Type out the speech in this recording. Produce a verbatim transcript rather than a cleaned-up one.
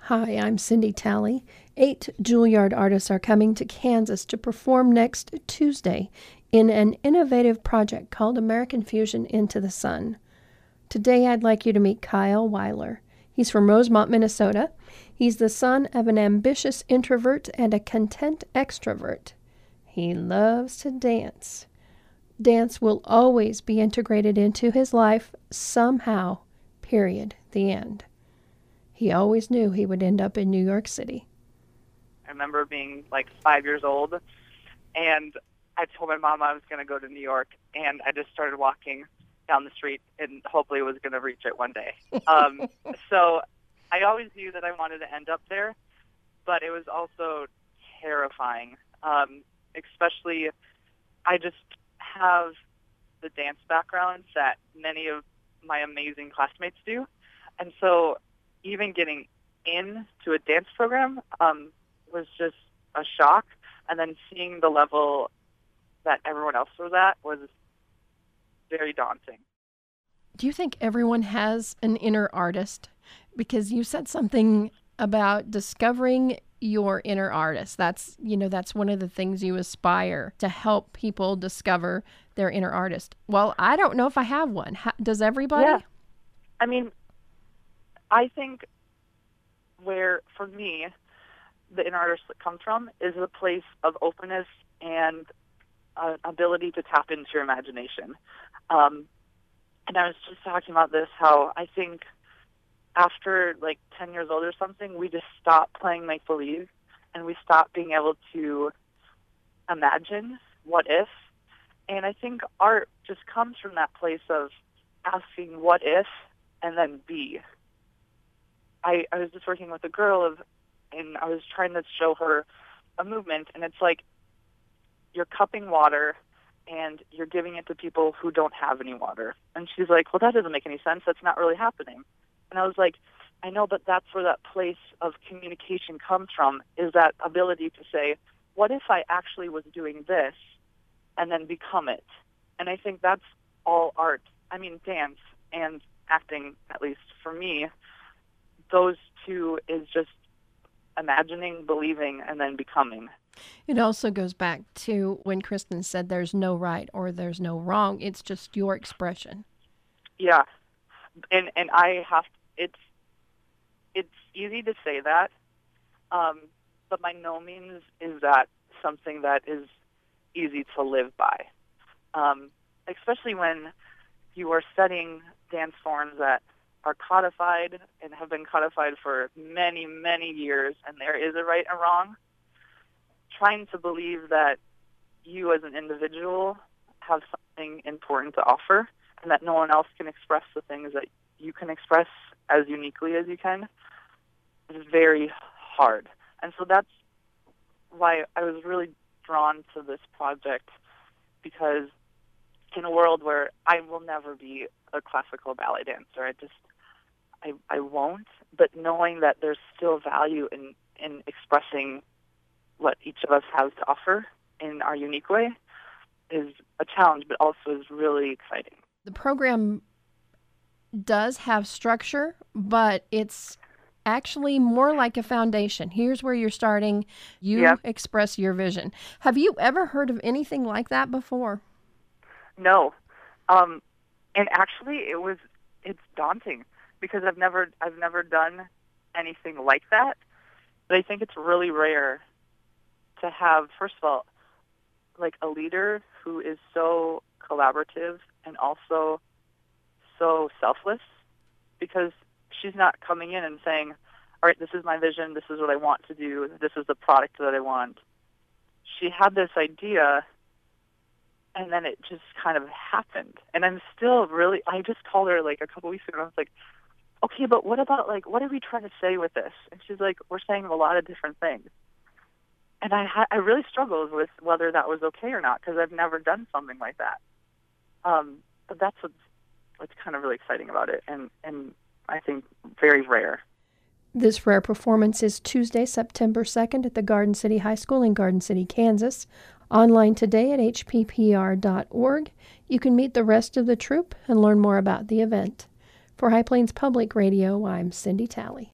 Hi, I'm Cindy Talley. Eight Juilliard artists are coming to Kansas to perform next Tuesday in an innovative project called American Fusion Into the Sun. Today I'd like you to meet Kyle Weiler. He's from Rosemont, Minnesota. He's the son of an ambitious introvert and a content extrovert. He loves to dance. Dance will always be integrated into his life somehow, period, the end. He always knew he would end up in New York City. I remember being like five years old, and I told my mom I was going to go to New York, and I just started walking down the street and hopefully was going to reach it one day. Um, so I always knew that I wanted to end up there, but it was also terrifying, um, especially I just have the dance background that many of my amazing classmates do, and so even getting into a dance program um, was just a shock. And then seeing the level that everyone else was at was very daunting. Do you think everyone has an inner artist? Because you said something about discovering your inner artist. That's, you know, that's one of the things you aspire to help people discover their inner artist. Well, I don't know if I have one. How, does everybody? Yeah. I mean, I think where, for me, the inner artist that comes from is a place of openness and uh, ability to tap into your imagination. Um, and I was just talking about this, how I think after like ten years old or something, we just stop playing make-believe and we stop being able to imagine what if. And I think art just comes from that place of asking what if and then be. I, I was just working with a girl of, and I was trying to show her a movement, and it's like you're cupping water and you're giving it to people who don't have any water. And she's like, well, that doesn't make any sense. That's not really happening. And I was like, I know, but that's where that place of communication comes from, is that ability to say, what if I actually was doing this and then become it? And I think that's all art. I mean, dance and acting, at least for me, those two is just imagining, believing, and then becoming. It also goes back to when Kristen said there's no right or there's no wrong. It's just your expression. Yeah. And and I have, it's, it's easy to say that, um, but by no means is that something that is easy to live by. Um, especially when you are studying dance forms that are codified and have been codified for many, many years, and there is a right and wrong. Trying to believe that you as an individual have something important to offer and that no one else can express the things that you can express as uniquely as you can is very hard. And so that's why I was really drawn to this project, because in a world where I will never be a classical ballet dancer, I just I, I won't, but knowing that there's still value in, in expressing what each of us has to offer in our unique way is a challenge, but also is really exciting. The program does have structure, but it's actually more like a foundation. Here's where you're starting. You yeah. express your vision. Have you ever heard of anything like that before? No. Um, and actually, it was it's daunting, because I've never I've never done anything like that. But I think it's really rare to have, first of all, like a leader who is so collaborative and also so selfless, because she's not coming in and saying, all right, this is my vision, this is what I want to do, this is the product that I want. She had this idea, and then it just kind of happened. And I'm still really, I just called her like a couple weeks ago, and I was like, okay, but what about, like, what are we trying to say with this? And she's like, we're saying a lot of different things. And I ha- I really struggled with whether that was okay or not, because I've never done something like that. Um, but that's what's, what's kind of really exciting about it, and, and I think very rare. This rare performance is Tuesday, September second at the Garden City High School in Garden City, Kansas. Online today at h p p r dot org. You can meet the rest of the troupe and learn more about the event. For High Plains Public Radio, I'm Cindy Talley.